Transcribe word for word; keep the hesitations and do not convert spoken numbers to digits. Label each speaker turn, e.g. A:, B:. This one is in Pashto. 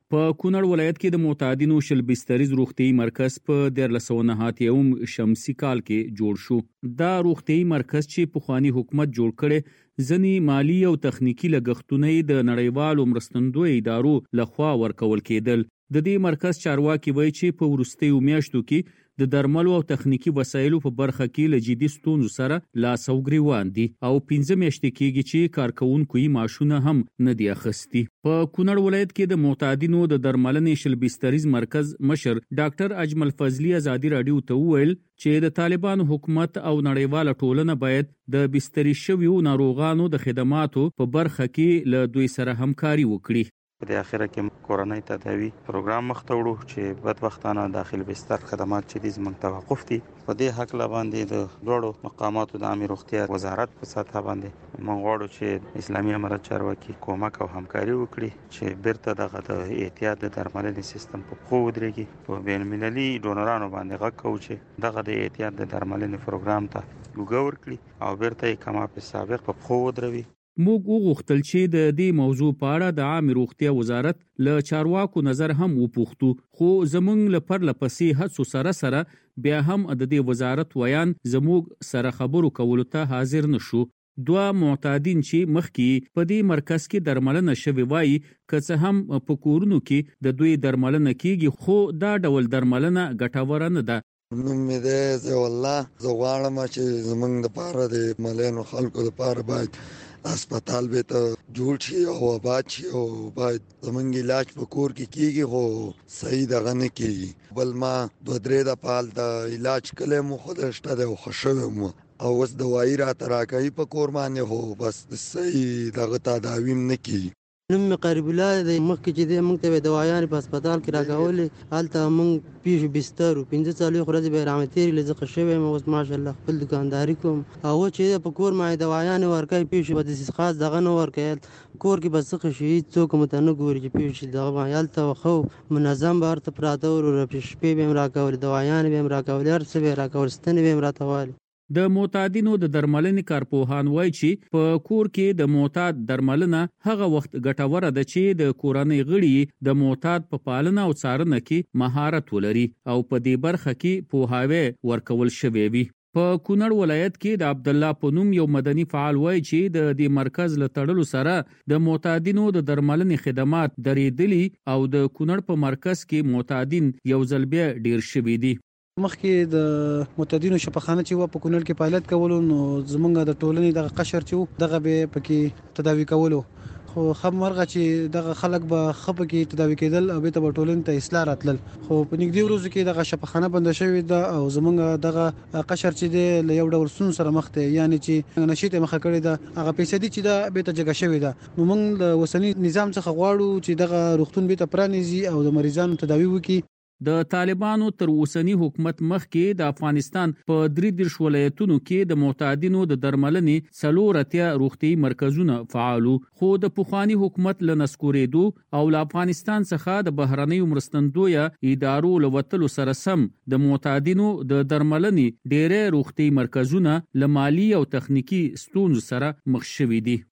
A: په کونړ ولایت کې د معتادینو شل بستریز روغتیايي مرکز په دیارلس سوه نهه اتیاوم شمسي کال کې جوړ شو. دا روغتیايي مرکز چې پخوانی حکومت جوړ کړي ځنې مالی او تخنیکی لګښتونه د نړیوالو مرستندویو ادارو لخوا ورکول کېدل. د دې مرکز چارواکي وایي چې په وروستیو میاشتو کې د درملو او تخنیکی وسایلو په برخه کې له جدي ستونزو سره لاس او ګریوان دي او پنځه میاشتې کېږي چې کارکونکو یې معاشونه هم نه دي اخیستي. په کونړ ولایت کې د معتادینو د درملنې شل بستریز مرکز مشر ډاکټر اجمل فضلي ازادي راډیو ته وویل چې د طالبانو حکومت او نړیواله ټولنه باید د بستري شویو ناروغانو د خدماتو په برخه کې له دوی سره همکاري وکړي.
B: په دې اخیره کې کورنۍ تداوی پروګرام مخ ته وړو چې بدبختانه داخل بستر خدمات چې دي زموږ توقف دي. په دې حق لا باندې د لوړو مقاماتو د عامه روغتیا وزارت په سطح باندې موږ غواړو چې اسلامي امارت چارواکي کومک او همکاري وکړي چې بیرته دغه د احتیاط د درملنې سیستم په خو ودرېږي. په بین المللي ډونرانو باندې غږ کوو چې دغه د احتیاط د درملنې پروګرام ته لوګ ورکړي او بیرته یې کما په سابق په خو ودروي.
A: موږ وغوښتل چې د دې موضوع په اړه د عامه روغتیا وزارت له چارواکو نظر هم وپوښتو، خو زموږ لپاره لپسې هڅو سره سره بیا هم د دې وزارت ویان زموږ سره خبرو کولو ته حاضر نشو. دوه معتادین چې مخکې په دې مرکز کې درملنه شوی وایي که څه هم په کورونو کې د دوی درملنه کیږي خو دا ډول درملنه ګټوره نه ده.
C: نوم مې دی ضیاء الله. زه غواړم چې زموږ دپاره د ملینو خلکو دپاره باید اسپیټال به ته جوړ شي او آباد شي او باید زموږ علاج په کور کې کیږي خو صحیح دغه نه کیږي. بل ما دوه درې دفعه هلته علاج کلی مو خو شته دی او ښه شوی مو او اوس دوايي راته راکوي په کور باندې خو بس صحیح دغه تداوي نه کیږي.
D: نوم مې قریب الله دی. مخکې چې دی موږ ته به دوايانې په هسپتال کې راکولې، هلته موږ پیښو بستر و پنځه څلوېښت ورځې به یې رامې تېرې لې زه ښه شوی یم. اوس ماشاءالله خپل دوکانداري کوم او چې دی په کور باندې دوايانې ورکوي، پیښو به داسې خاص دغه نه ورکوي. کور کې به څه ښه شي څوک مو ته نه ګوري چې پیښو دغه باندې هلته ښه منظم به ورته پراته وو. شپې به یې هم راکولې، دوايانې به یې هم راکولې، هر څه به یې راکول، ستنې به یې هم راته والې.
A: د معتادینو د درملنې کارپوهان وایي چې په کور کې د معتاد درملنه هغه وخت ګټوره ده چې د کورنۍ غړي د معتاد په پالنه او څارنه کې مهارت ولري او په دې برخه کې پوهاوی ورکول شوی وي. په کونړ ولایت کې د عبد الله په نوم یو مدني فعال وایي چې د دې مرکز له تړلو سره د معتادینو د درملنې خدمات درېدلي او د کونړ په مرکز کې معتادین یو ځل بیا ډیر شوي دي.
E: مخکې د معتادینو شفاخانه چې و په کونړ کې پایلټ کولو، نو زمونږ د ټولنې دغه قشر چې و دغه به پکې تداوي کولو، خو خب مرغه چې دغه خلک به ښه پکې تداوي کېدل او بیرته به ټولنې ته اصلاح راتلل. خو په نږدې ورځو کې دغه شفاخانه بنده شوې ده او زمونږ دغه قشر چې دی له یو ډول ستونزو سره مخ دی، یعنې چې نشې ته مخه کړې ده، هغه فیصدي چې ده بیرته جګه شوې ده. نو موږ د اوسني نظام څخه غواړو چې دغه روغتون بیرته پرانیزي او د مریضانو تداوي وکړي.
A: د طالبانو تر اوسنی حکومت مخکې د افغانستان په درې دېرش ولایتونو کې د معتادینو د درملنې څلور اتیا روغتیايي مرکزونه فعالو، خو د پخوانی حکومت له نسکورېدو او له افغانستان څخه د بهرنیو مرستندویه ادارو له وتلو سره سم د معتادینو د درملنې ډېری روغتیايي مرکزونه له مالي او تخنیکي ستونزو سره مخ شوي دي.